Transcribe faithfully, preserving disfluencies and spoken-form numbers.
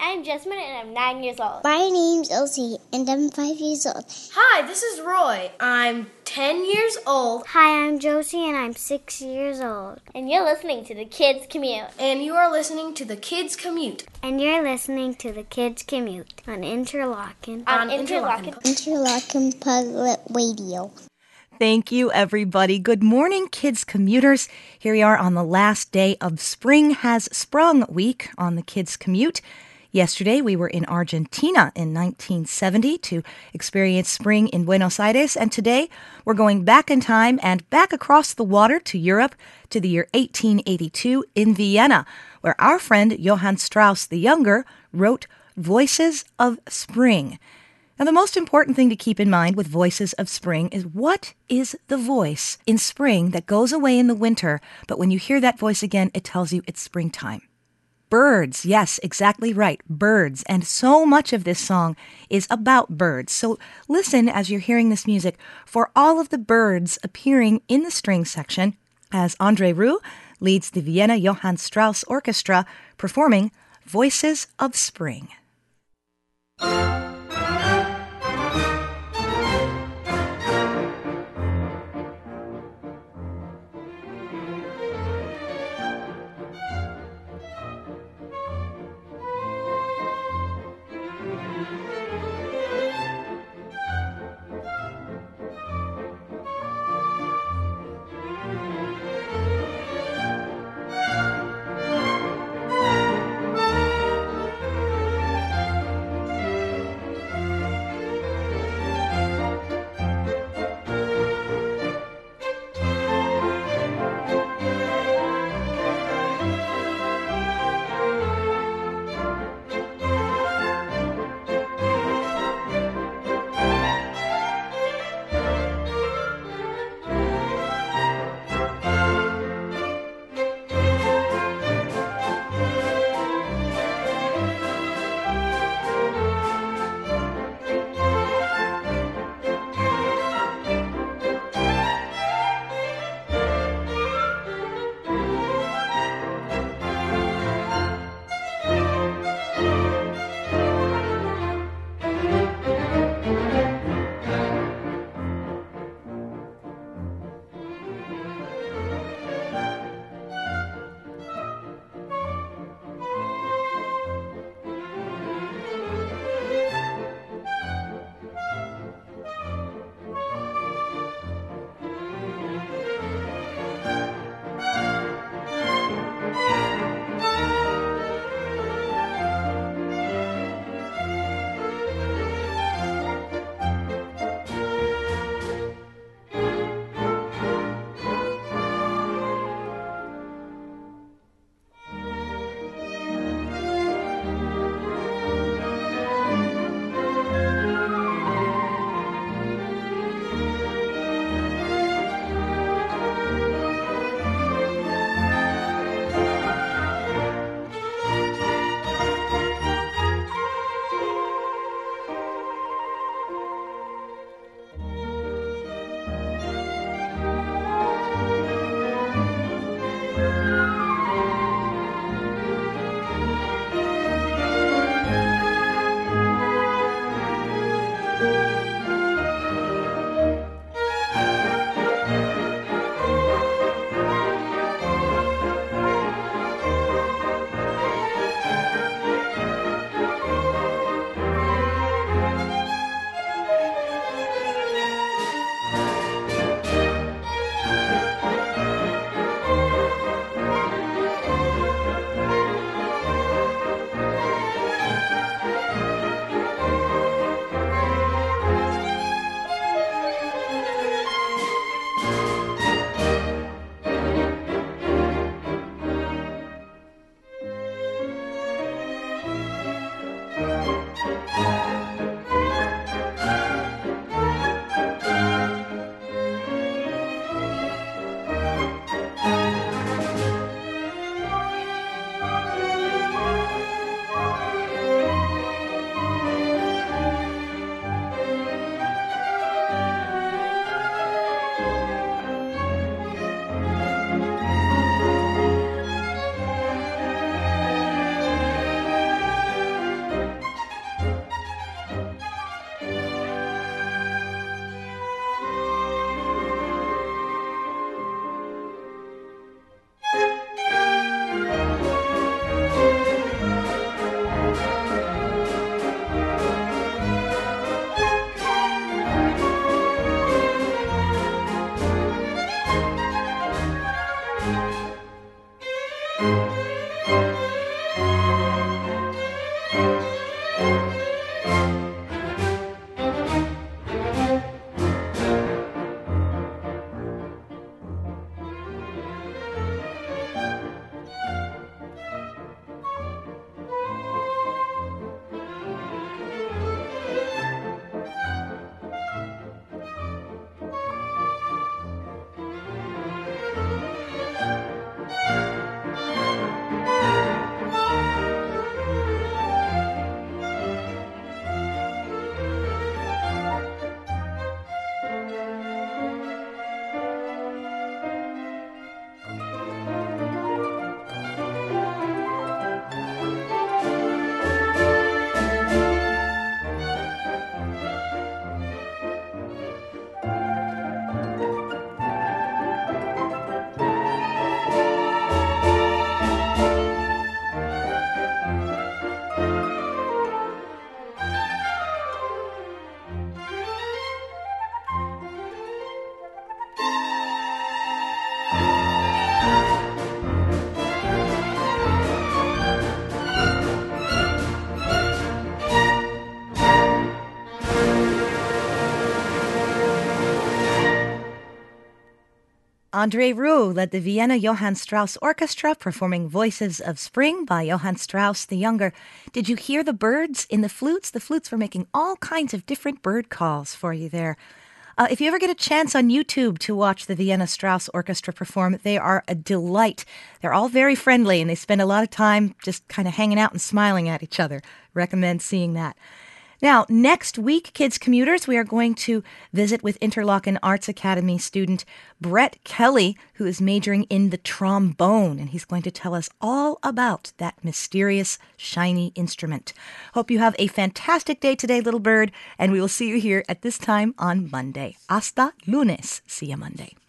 I'm Jasmine and I'm nine years old. My name's Elsie and I'm five years old. Hi, this is Roy. I'm ten years old. Hi, I'm Josie and I'm six years old. And you're listening to The Kids Commute. And you are listening to The Kids Commute. And you're listening to The Kids Commute on Interlochen. On, on Interlochen. Interlochen Public Radio. Thank you, everybody. Good morning, kids commuters. Here we are on the last day of Spring Has Sprung week on the Kids Commute. Yesterday, we were in Argentina in nineteen seventy to experience spring in Buenos Aires, and today we're going back in time and back across the water to Europe to the year eighteen eighty-two in Vienna, where our friend Johann Strauss the Younger wrote Voices of Spring. Now, the most important thing to keep in mind with Voices of Spring is what is the voice in spring that goes away in the winter, but when you hear that voice again, it tells you it's springtime. Birds, yes, exactly right, birds. And so much of this song is about birds. So listen as you're hearing this music for all of the birds appearing in the string section as André Rieu leads the Vienna Johann Strauss Orchestra performing Voices of Spring. Andre Rieu led the Vienna Johann Strauss Orchestra performing Voices of Spring by Johann Strauss the Younger. Did you hear the birds in the flutes? The flutes were making all kinds of different bird calls for you there. Uh, if you ever get a chance on YouTube to watch the Vienna Strauss Orchestra perform, they are a delight. They're all very friendly, and they spend a lot of time just kind of hanging out and smiling at each other. Recommend seeing that. Now, next week, Kids Commuters, we are going to visit with Interlochen Arts Academy student Brett Kelly, who is majoring in the trombone, and he's going to tell us all about that mysterious, shiny instrument. Hope you have a fantastic day today, little bird, and we will see you here at this time on Monday. Hasta lunes. See you Monday.